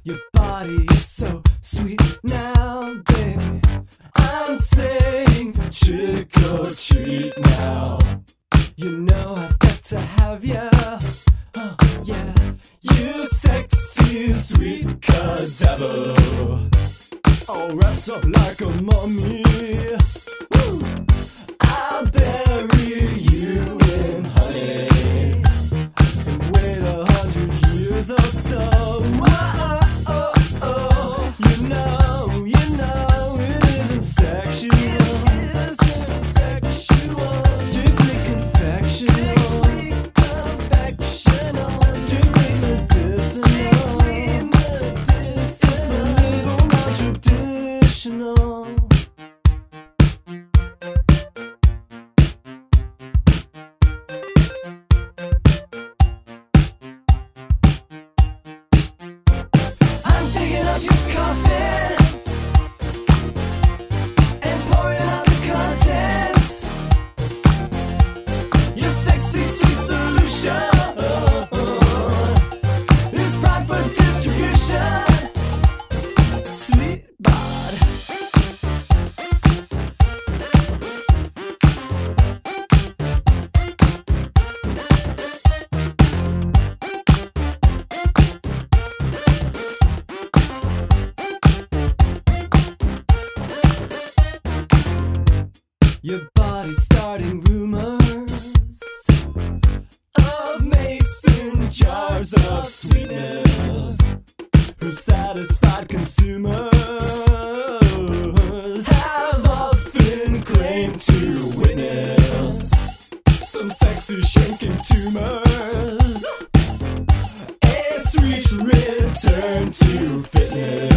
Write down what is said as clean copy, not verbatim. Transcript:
Your body is so sweet now, baby. I'm saying trick or treat now. You know I've got to have ya. Oh yeah, you sexy sweet cadaver, all wrapped up like a mummy. Woo! I'll bury you in honey and wait 100 years or so. You know it isn't sexual. It isn't sexual. Strictly confectional. Strictly medicinal. A little non-traditional. I'm digging up your coffin and pouring out the contents. Your sexy sweet solution is prime for distribution. Sweet bod. Your body's starting rumors of mason jars of sweetness from satisfied consumers have often claimed to witness some sexy shrinking tumors, a sweet return to fitness.